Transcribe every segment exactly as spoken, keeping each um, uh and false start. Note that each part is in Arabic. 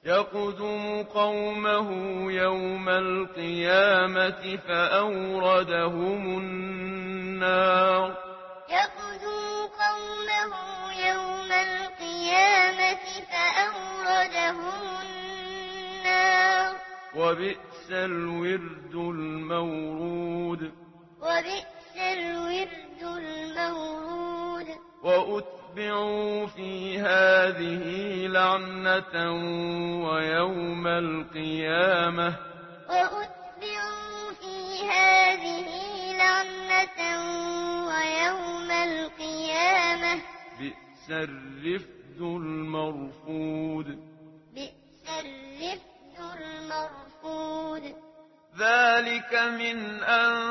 يقدم قومه يوم القيامة فأوردهم النار يقدم قومه يوم القيامة فأوردهم النار وبئس الورد المورود وبئس الورد المورود وأتبعوا في هذه لعنة ويوم القيامة وأتبعوا في هذه لعنة ويوم القيامة بئس الرفد المرفود بئس الرفد المرفود ذلك من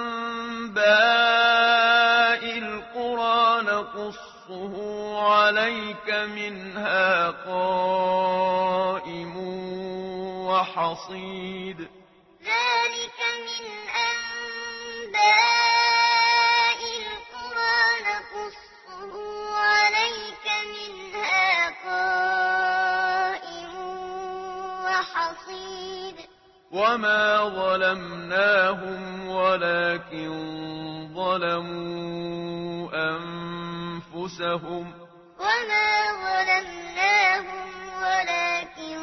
أنباء القرى نقصه عليك منها قائم وحصيد ذلك من أنباء القرى نقصه عليك منها قائم وحصيد وما ظلمناهم ولكن ظلموا أنفسهم وما ظلمناهم ولكن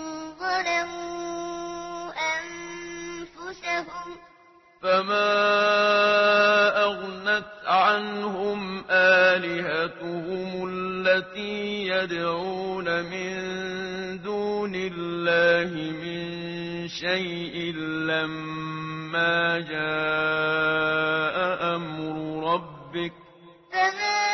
ظلموا أنفسهم فما أغنت عنهم آلهتهم التي يدعون من دون الله من شيء لما جاء أمر ربك فما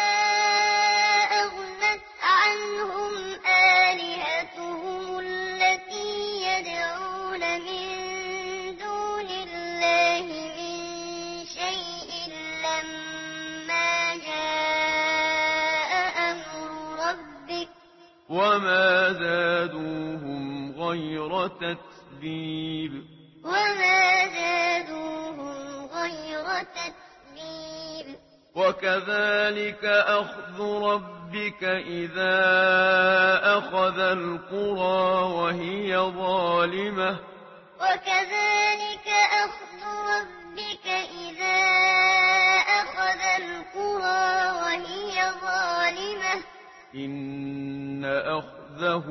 أغنت عنهم آلهتهم التي يدعون من دون الله من شيء لما جاء أمر ربك وما زادوهم غير تتبيب وما زادوهم غير تتبيب وكذلك أخذ ربك إذا أخذ القرى وهي ظالمة وكذلك أخذ ربك إذا أخذ القرى وهي ظالمة إن أخذه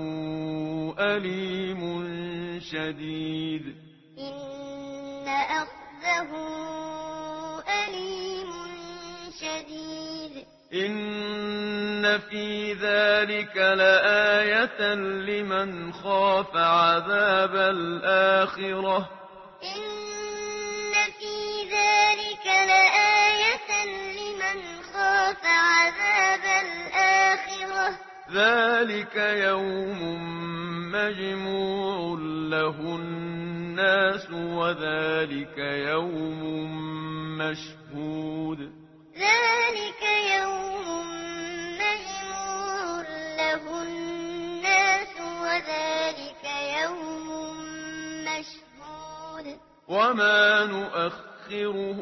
أليم شديد إن أخذه أليم شديد إن في ذلك لآية لمن خاف عذاب الآخرة إن في ذلك لآية لمن خاف عذاب الآخرة ذلك يوم مجموع له الناس وذلك يوم مشهود ذلك يوم مجموع له الناس وذلك يوم مشهود وما نؤخره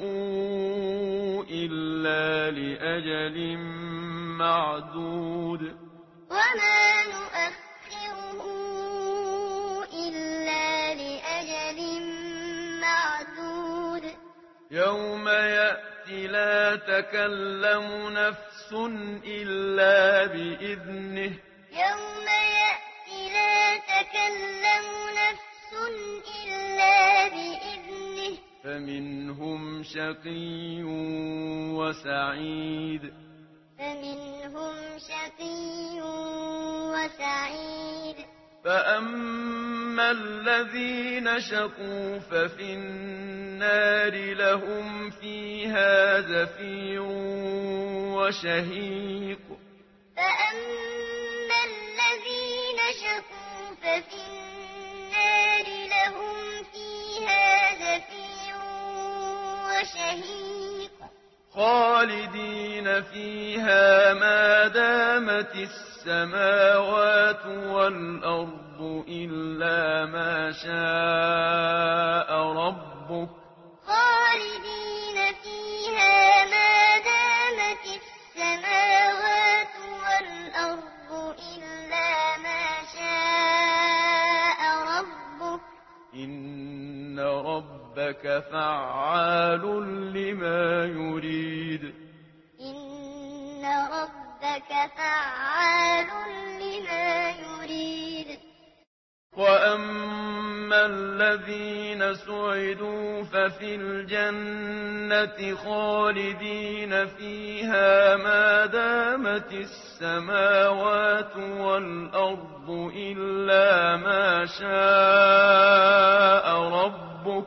إلا لأجل معدود وما نؤخره إلا لأجل معدود يوم يأتي لا تكلم نفس إلا بإذنه يوم يأتي لا تكلم نفس إلا بإذنه فمنهم شقي وسعيد فمنهم شقي وسعيد فأما الذين شقوا ففي النار لهم فيها زفير وشهيق فأما الذين شقوا ففي النار لهم فيها زفير وشهيق خالدين فيها ما دامت السماوات والأرض إلا ما شاء ربك خالدين فيها ما دامت السماوات والأرض إلا ما شاء ربك فعال لما يريد إن ربك فعال لما يريد وأما الذين سعدوا ففي الجنة خالدين فيها ما دامت السماوات والأرض إلا ما شاء ربك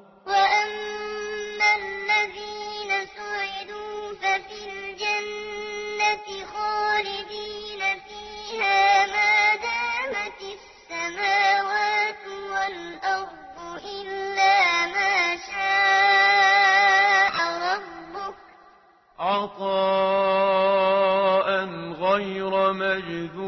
وأما الذين سعدوا ففي الجنة خالدين فيها ما دامت السماوات والأرض إلا ما شاء ربك عطاء غير مجذوذ